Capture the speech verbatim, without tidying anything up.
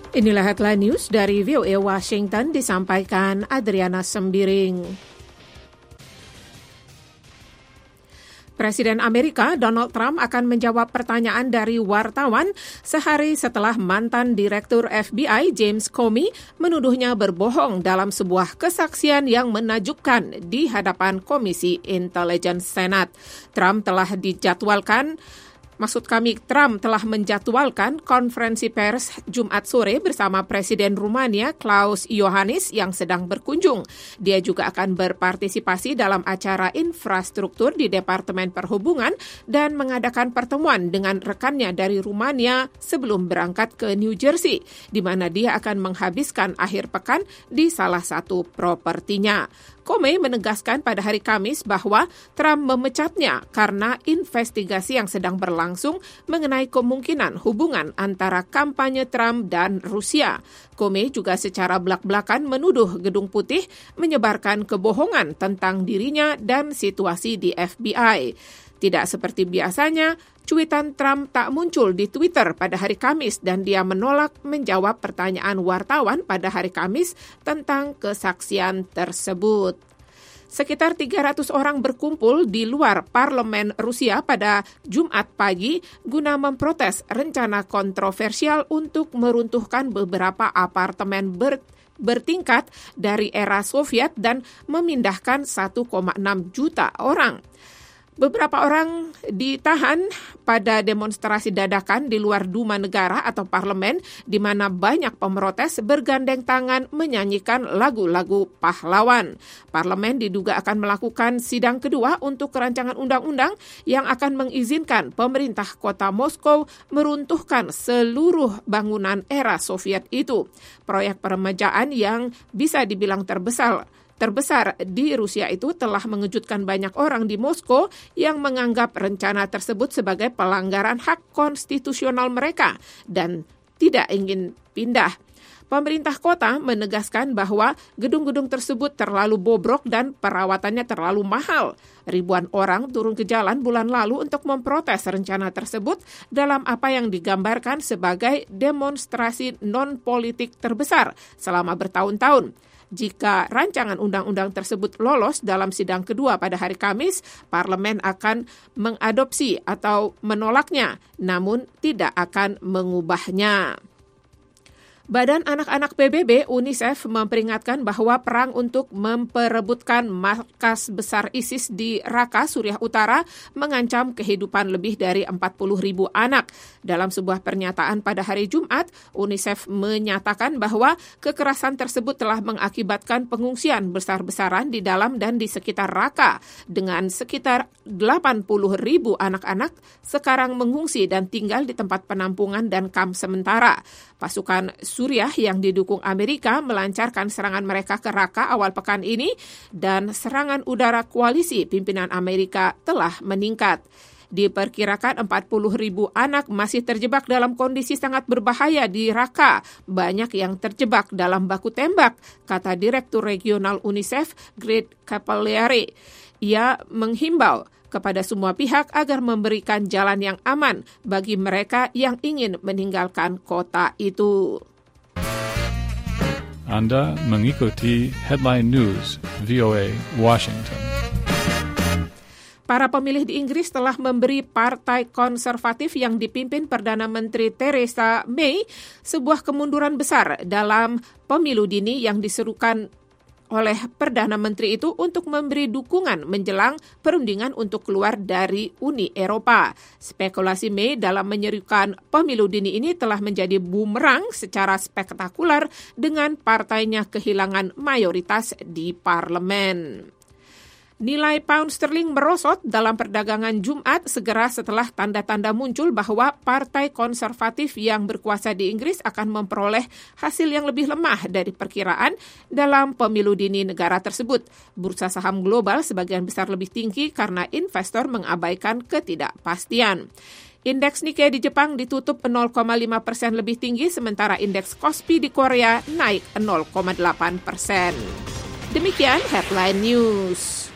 Inilah headline news dari V O A Washington, disampaikan Adriana Sembiring. Presiden Amerika Donald Trump akan menjawab pertanyaan dari wartawan sehari setelah mantan Direktur F B I James Comey menuduhnya berbohong dalam sebuah kesaksian yang menakjubkan di hadapan Komisi Intelijen Senat. Trump telah dijadwalkan Maksud kami, Trump telah menjadwalkan konferensi pers Jumat sore bersama Presiden Rumania Klaus Iohannis yang sedang berkunjung. Dia juga akan berpartisipasi dalam acara infrastruktur di Departemen Perhubungan dan mengadakan pertemuan dengan rekannya dari Rumania sebelum berangkat ke New Jersey, di mana dia akan menghabiskan akhir pekan di salah satu propertinya. Comey menegaskan pada hari Kamis bahwa Trump memecatnya karena investigasi yang sedang berlangsung mengenai kemungkinan hubungan antara kampanye Trump dan Rusia. Comey juga secara belak-belakan menuduh Gedung Putih menyebarkan kebohongan tentang dirinya dan situasi di F B I. Tidak seperti biasanya, cuitan Trump tak muncul di Twitter pada hari Kamis dan dia menolak menjawab pertanyaan wartawan pada hari Kamis tentang kesaksian tersebut. Sekitar tiga ratus orang berkumpul di luar parlemen Rusia pada Jumat pagi guna memprotes rencana kontroversial untuk meruntuhkan beberapa apartemen ber bertingkat dari era Soviet dan memindahkan satu koma enam juta orang. Beberapa orang ditahan pada demonstrasi dadakan di luar Duma Negara atau parlemen, di mana banyak pemrotes bergandeng tangan menyanyikan lagu-lagu pahlawan. Parlemen diduga akan melakukan sidang kedua untuk rancangan undang-undang yang akan mengizinkan pemerintah kota Moskow meruntuhkan seluruh bangunan era Soviet itu. Proyek peremajaan yang bisa dibilang terbesar terbesar di Rusia itu telah mengejutkan banyak orang di Moskow yang menganggap rencana tersebut sebagai pelanggaran hak konstitusional mereka dan tidak ingin pindah. Pemerintah kota menegaskan bahwa gedung-gedung tersebut terlalu bobrok dan perawatannya terlalu mahal. Ribuan orang turun ke jalan bulan lalu untuk memprotes rencana tersebut dalam apa yang digambarkan sebagai demonstrasi non-politik terbesar selama bertahun-tahun. Jika rancangan undang-undang tersebut lolos dalam sidang kedua pada hari Kamis, parlemen akan mengadopsi atau menolaknya, namun tidak akan mengubahnya. Badan Anak-anak P B B UNICEF memperingatkan bahwa perang untuk memperebutkan markas besar ISIS di Raqqa, Suriah Utara, mengancam kehidupan lebih dari empat puluh ribu anak. Dalam sebuah pernyataan pada hari Jumat, UNICEF menyatakan bahwa kekerasan tersebut telah mengakibatkan pengungsian besar-besaran di dalam dan di sekitar Raqqa, dengan sekitar delapan puluh ribu anak-anak sekarang mengungsi dan tinggal di tempat penampungan dan kamp sementara. Pasukan Suriah yang didukung Amerika melancarkan serangan mereka ke Raqqa awal pekan ini dan serangan udara koalisi pimpinan Amerika telah meningkat. Diperkirakan empat puluh ribu anak masih terjebak dalam kondisi sangat berbahaya di Raqqa. Banyak yang terjebak dalam baku tembak, kata Direktur Regional UNICEF, Greg Capelliere. Ia menghimbau kepada semua pihak agar memberikan jalan yang aman bagi mereka yang ingin meninggalkan kota itu. Anda mengikuti Headline News V O A Washington. Para pemilih di Inggris telah memberi Partai Konservatif yang dipimpin Perdana Menteri Theresa May sebuah kemunduran besar dalam pemilu dini yang diserukan oleh Perdana Menteri itu untuk memberi dukungan menjelang perundingan untuk keluar dari Uni Eropa. Spekulasi May dalam menyerukan pemilu dini ini telah menjadi bumerang secara spektakuler dengan partainya kehilangan mayoritas di parlemen. Nilai pound sterling merosot dalam perdagangan Jumat segera setelah tanda-tanda muncul bahwa Partai Konservatif yang berkuasa di Inggris akan memperoleh hasil yang lebih lemah dari perkiraan dalam pemilu dini negara tersebut. Bursa saham global sebagian besar lebih tinggi karena investor mengabaikan ketidakpastian. Indeks Nikkei di Jepang ditutup nol koma lima persen lebih tinggi, sementara indeks Kospi di Korea naik nol koma delapan persen. Demikian Headline News.